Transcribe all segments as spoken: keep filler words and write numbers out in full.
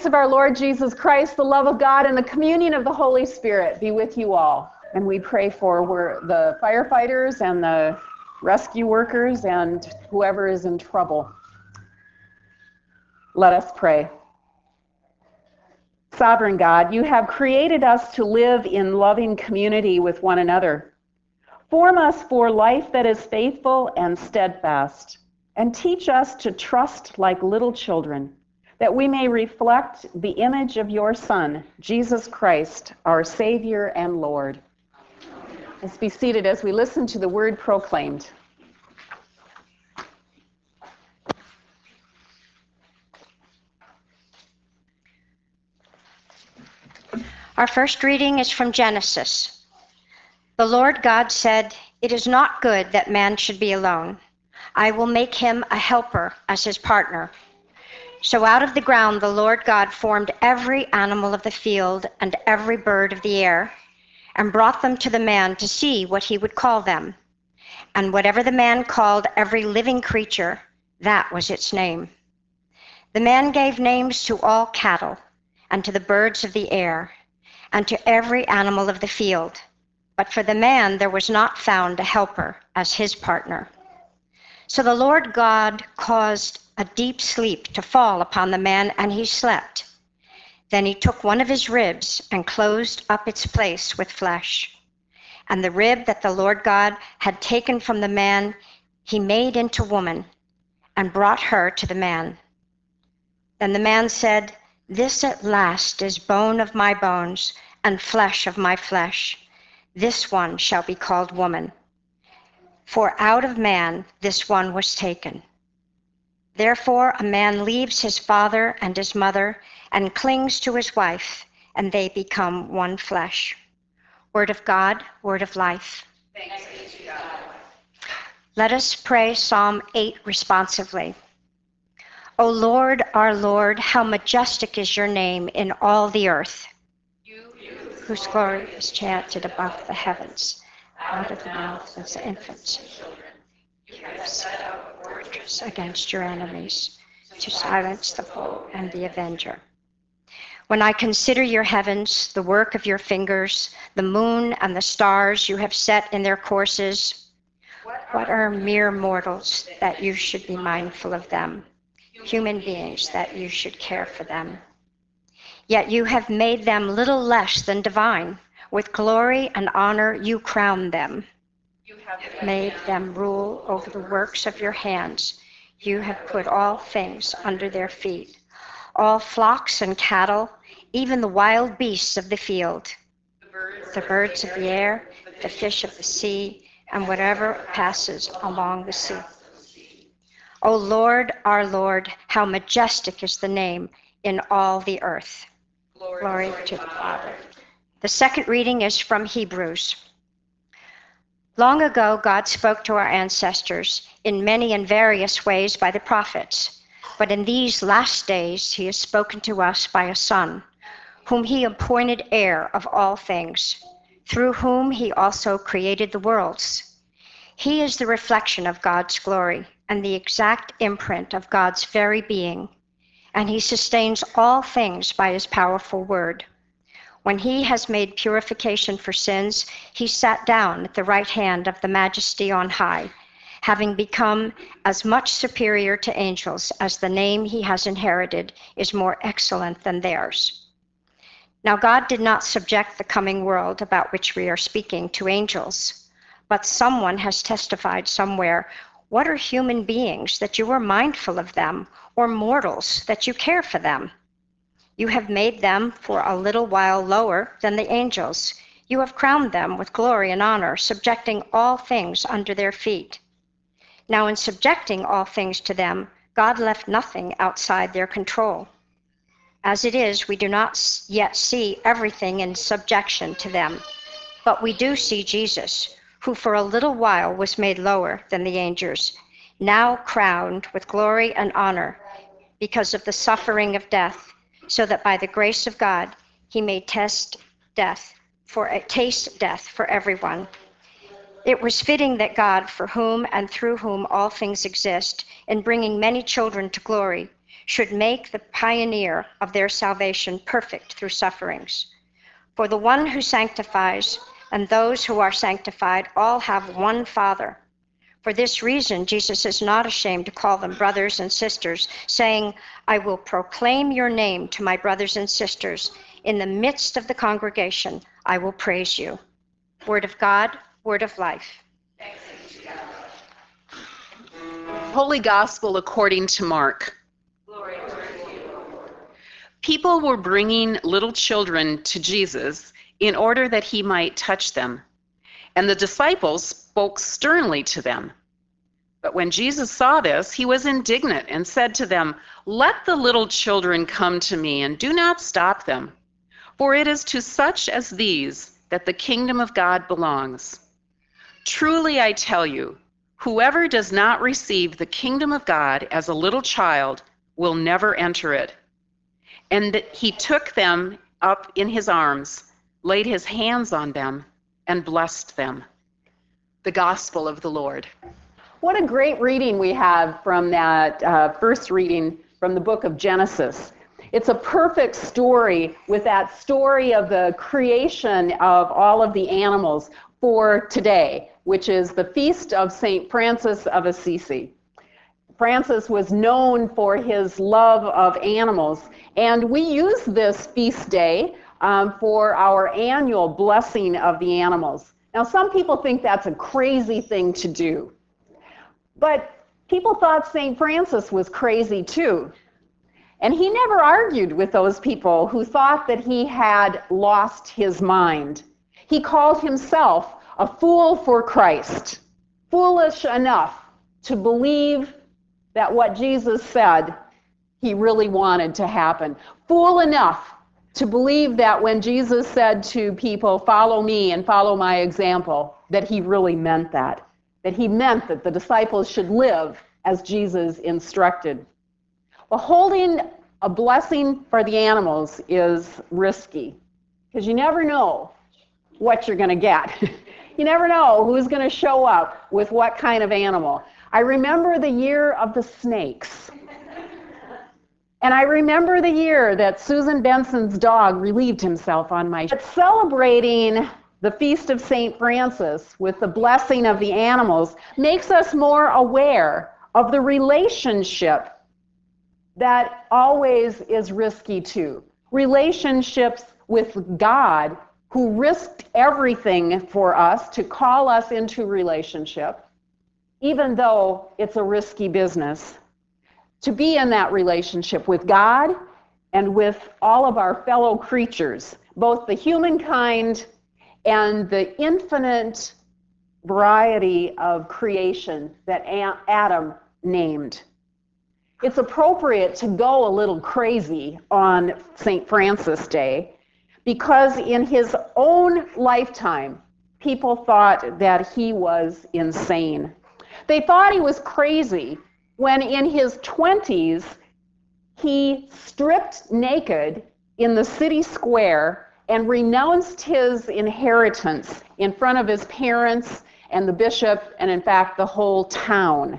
grace of our Lord Jesus Christ, the love of God, and the communion of the Holy Spirit be with you all. And we pray for we're the firefighters and the rescue workers and whoever is in trouble. Let us pray. Sovereign God, you have created us to live in loving community with one another. Form us for life that is faithful and steadfast, and teach us to trust like little children, that we may reflect the image of your Son, Jesus Christ, our Savior and Lord. Let's be seated as we listen to the word proclaimed. Our first reading is from Genesis. The Lord God said, "It is not good that man should be alone. I will make him a helper as his partner." So out of the ground the Lord God formed every animal of the field and every bird of the air, and brought them to the man to see what he would call them. And whatever the man called every living creature, that was its name. The man gave names to all cattle, and to the birds of the air, and to every animal of the field. But for the man there was not found a helper as his partner. So the Lord God caused a deep sleep to fall upon the man, and he slept. Then he took one of his ribs and closed up its place with flesh. And the rib that the Lord God had taken from the man, he made into woman, and brought her to the man. Then the man said, "This at last is bone of my bones and flesh of my flesh. This one shall be called woman. For out of man this one was taken." Therefore a man leaves his father and his mother and clings to his wife, and they become one flesh. Word of God, word of life. Thanks be to God. Let us pray Psalm eight responsively. O Lord, our Lord, how majestic is your name in all the earth. You, whose glory is chanted above the heavens, out of the mouth of the infants and children. You have set up a fortress against your enemies, to silence the foe and the avenger. When I consider your heavens, the work of your fingers, the moon and the stars you have set in their courses, what are mere mortals that you should be mindful of them, human beings that you should care for them? Yet you have made them little less than divine. With glory and honor you crown them. You have made them rule over the works of your hands. You have put all things under their feet, all flocks and cattle, even the wild beasts of the field, the birds, the birds of the air, the fish of the sea, and whatever passes along the sea. O Lord, our Lord, how majestic is the name in all the earth. Glory, Glory to the Father. The second reading is from Hebrews. Long ago, God spoke to our ancestors in many and various ways by the prophets, but in these last days he has spoken to us by a Son, whom he appointed heir of all things, through whom he also created the worlds. He is the reflection of God's glory and the exact imprint of God's very being, and he sustains all things by his powerful word. When he has made purification for sins, he sat down at the right hand of the Majesty on high, having become as much superior to angels as the name he has inherited is more excellent than theirs. Now God did not subject the coming world about which we are speaking to angels, but someone has testified somewhere, "What are human beings that you are mindful of them, or mortals that you care for them? You have made them for a little while lower than the angels. You have crowned them with glory and honor, subjecting all things under their feet." Now in subjecting all things to them, God left nothing outside their control. As it is, we do not yet see everything in subjection to them, but we do see Jesus, who for a little while was made lower than the angels, now crowned with glory and honor because of the suffering of death, so that by the grace of God he may test death for taste death for everyone. It was fitting that God, for whom and through whom all things exist, in bringing many children to glory, should make the pioneer of their salvation perfect through sufferings. For the one who sanctifies and those who are sanctified all have one Father. For this reason, Jesus is not ashamed to call them brothers and sisters, saying, I will proclaim your name to my brothers and sisters. In the midst of the congregation, I will praise you. Word of God, word of life. Holy Gospel according to Mark. People were bringing little children to Jesus in order that he might touch them. And the disciples spoke sternly to them. But when Jesus saw this, he was indignant and said to them, Let the little children come to me, and do not stop them. For it is to such as these that the kingdom of God belongs. Truly I tell you, whoever does not receive the kingdom of God as a little child will never enter it. And he took them up in his arms, laid his hands on them, and blessed them. The Gospel of the Lord. What a great reading we have from that uh, first reading from the book of Genesis. It's a perfect story with that story of the creation of all of the animals for today, which is the feast of Saint Francis of Assisi. Francis was known for his love of animals, and we use this feast day um, for our annual blessing of the animals. Now, some people think that's a crazy thing to do, but people thought Saint Francis was crazy too. And he never argued with those people who thought that he had lost his mind. He called himself a fool for Christ, foolish enough to believe that what Jesus said he really wanted to happen. Fool enough to believe that when Jesus said to people, follow me and follow my example, that he really meant that. That he meant that the disciples should live as Jesus instructed. Well, holding a blessing for the animals is risky, because you never know what you're going to get. You never know who's going to show up with what kind of animal. I remember the year of the snakes. And I remember the year that Susan Benson's dog relieved himself on my shoulder. Celebrating the Feast of Saint Francis with the blessing of the animals makes us more aware of the relationship that always is risky too. Relationships with God, who risked everything for us to call us into relationship, even though it's a risky business. To be in that relationship with God and with all of our fellow creatures, both the humankind and the infinite variety of creation that Adam named. It's appropriate to go a little crazy on Saint Francis Day because in his own lifetime, people thought that he was insane. They thought he was crazy when in his twenties, he stripped naked in the city square and renounced his inheritance in front of his parents and the bishop, and in fact, the whole town.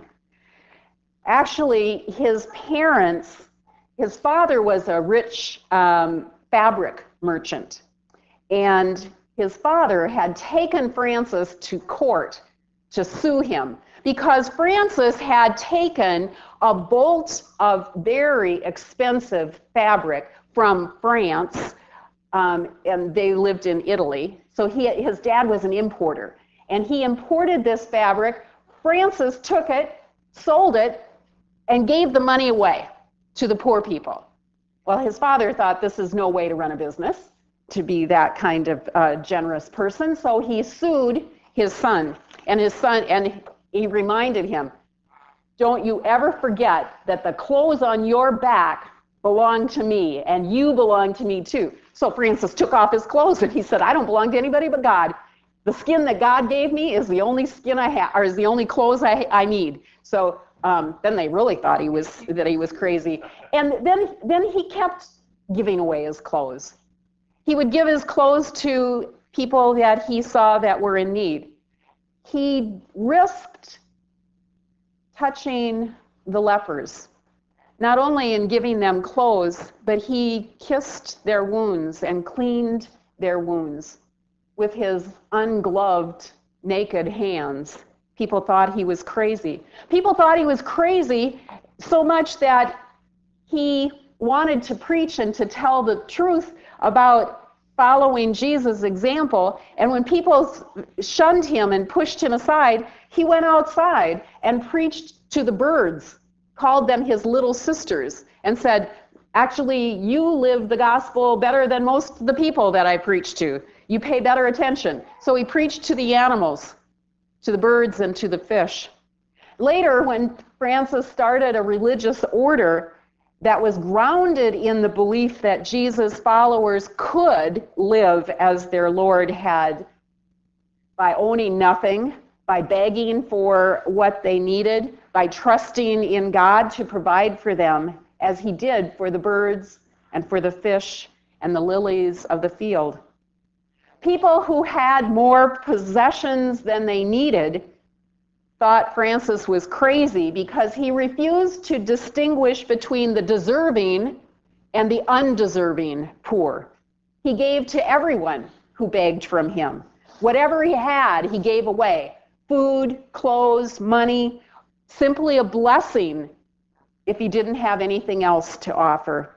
Actually, his parents, his father was a rich um, fabric merchant, and his father had taken Francis to court to sue him because Francis had taken a bolt of very expensive fabric from France, um, and they lived in Italy. So he, his dad was an importer, and he imported this fabric. Francis took it, sold it, and gave the money away to the poor people. Well, his father thought this is no way to run a business, to be that kind of uh, generous person, so he sued his son, and his son, and he reminded him, don't you ever forget that the clothes on your back belong to me, and you belong to me too. So Francis took off his clothes, and he said, I don't belong to anybody but God. The skin that God gave me is the only skin I have, or is the only clothes I, I need. So um, then they really thought he was that he was crazy, and then then he kept giving away his clothes. He would give his clothes to people that he saw that were in need. He risked touching the lepers not only in giving them clothes, but he kissed their wounds and cleaned their wounds with his ungloved, naked hands. People thought he was crazy. People thought he was crazy so much that he wanted to preach and to tell the truth about following Jesus' example. And when people shunned him and pushed him aside, he went outside and preached to the birds, called them his little sisters, and said, actually, you live the gospel better than most of the people that I preach to. You pay better attention. So he preached to the animals, to the birds and to the fish. Later, when Francis started a religious order that was grounded in the belief that Jesus' followers could live as their Lord had, by owning nothing, by begging for what they needed, by trusting in God to provide for them, as he did for the birds and for the fish and the lilies of the field. People who had more possessions than they needed thought Francis was crazy because he refused to distinguish between the deserving and the undeserving poor. He gave to everyone who begged from him. Whatever he had, he gave away. Food, clothes, money, simply a blessing if he didn't have anything else to offer.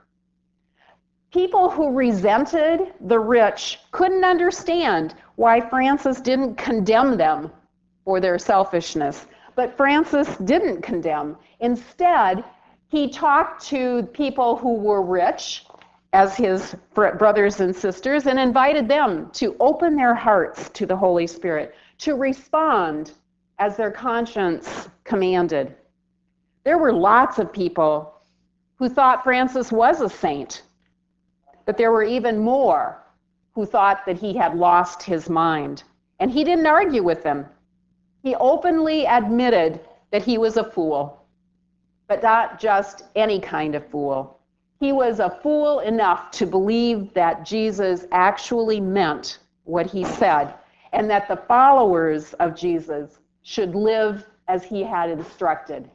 People who resented the rich couldn't understand why Francis didn't condemn them for their selfishness. But Francis didn't condemn. Instead, he talked to people who were rich as his brothers and sisters and invited them to open their hearts to the Holy Spirit, to respond as their conscience commanded. There were lots of people who thought Francis was a saint, but there were even more who thought that he had lost his mind. And he didn't argue with them. He openly admitted that he was a fool, but not just any kind of fool. He was a fool enough to believe that Jesus actually meant what he said, and that the followers of Jesus should live as he had instructed.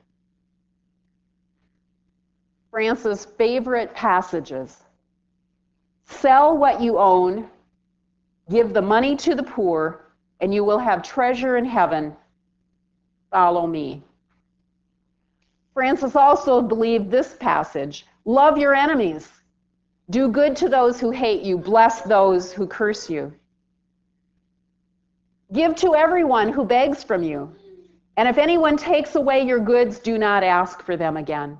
Francis' favorite passages: sell what you own, give the money to the poor, and you will have treasure in heaven. Follow me. Francis also believed this passage: love your enemies, do good to those who hate you, bless those who curse you. Give to everyone who begs from you, and if anyone takes away your goods, do not ask for them again.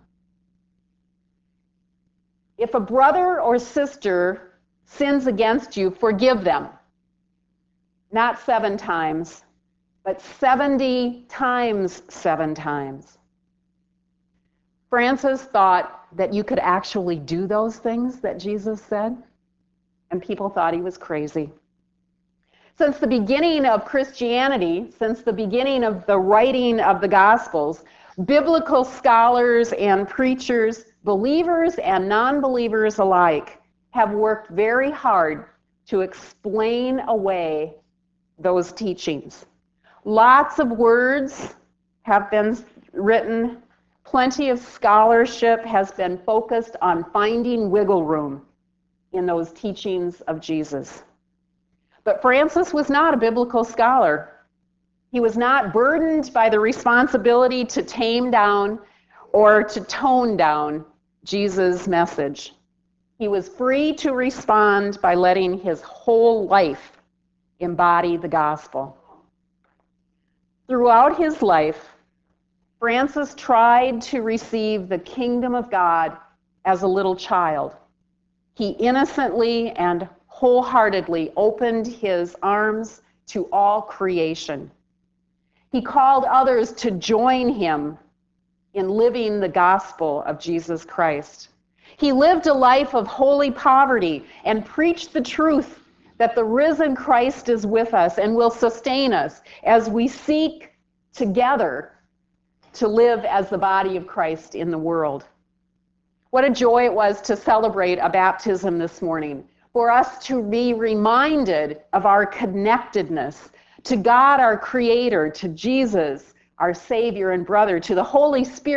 If a brother or sister sins against you, forgive them. Not seven times, but seventy times seven times. Francis thought that you could actually do those things that Jesus said, and people thought he was crazy. Since the beginning of Christianity, since the beginning of the writing of the Gospels, biblical scholars and preachers, believers and non-believers alike, have worked very hard to explain away those teachings. Lots of words have been written. Plenty of scholarship has been focused on finding wiggle room in those teachings of Jesus. But Francis was not a biblical scholar. He was not burdened by the responsibility to tame down or to tone down Jesus' message. He was free to respond by letting his whole life embody the gospel. Throughout his life, Francis tried to receive the kingdom of God as a little child. He innocently and wholeheartedly opened his arms to all creation. He called others to join him in living the gospel of Jesus Christ. He lived a life of holy poverty and preached the truth that the risen Christ is with us and will sustain us as we seek together to live as the body of Christ in the world. What a joy it was to celebrate a baptism this morning, for us to be reminded of our connectedness to God, our Creator, to Jesus, our Savior and brother, to the Holy Spirit,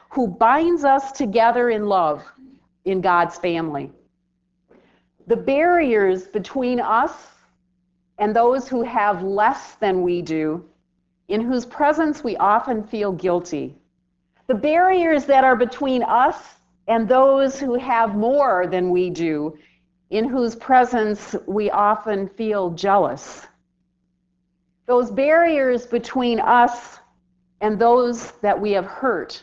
who binds us together in love in God's family. The barriers between us and those who have less than we do, in whose presence we often feel guilty. The barriers that are between us and those who have more than we do, in whose presence we often feel jealous. Those barriers between us and those that we have hurt,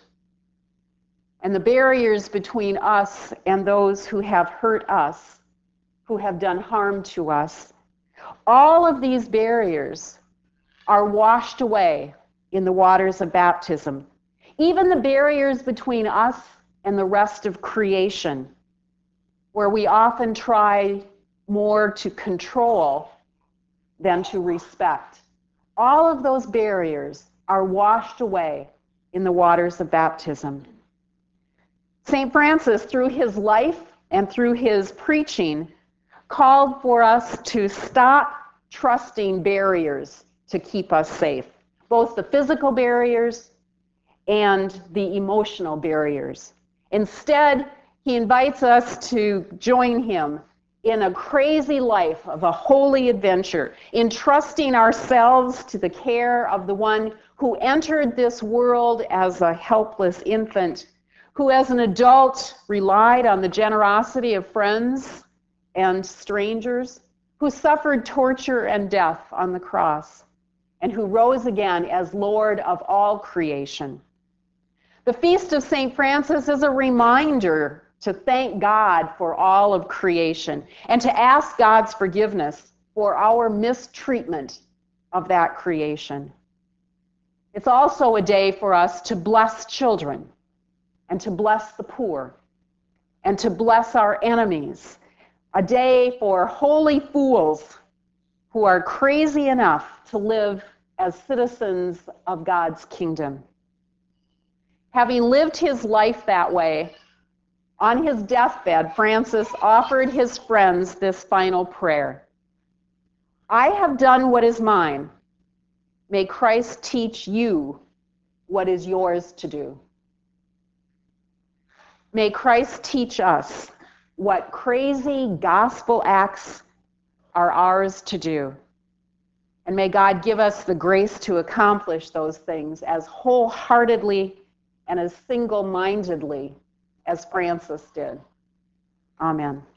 and the barriers between us and those who have hurt us, who have done harm to us. All of these barriers are washed away in the waters of baptism. Even the barriers between us and the rest of creation, where we often try more to control than to respect. All of those barriers are washed away in the waters of baptism. Saint Francis, through his life and through his preaching, called for us to stop trusting barriers to keep us safe, both the physical barriers and the emotional barriers. Instead, he invites us to join him in a crazy life of a holy adventure, in trusting ourselves to the care of the one who entered this world as a helpless infant, who as an adult relied on the generosity of friends and strangers, who suffered torture and death on the cross, and who rose again as Lord of all creation. The Feast of Saint Francis is a reminder to thank God for all of creation and to ask God's forgiveness for our mistreatment of that creation. It's also a day for us to bless children and to bless the poor and to bless our enemies. A day for holy fools who are crazy enough to live as citizens of God's kingdom. Having lived his life that way, on his deathbed, Francis offered his friends this final prayer. I have done what is mine. May Christ teach you what is yours to do. May Christ teach us what crazy gospel acts are ours to do. And may God give us the grace to accomplish those things as wholeheartedly and as single-mindedly as Francis did. Amen.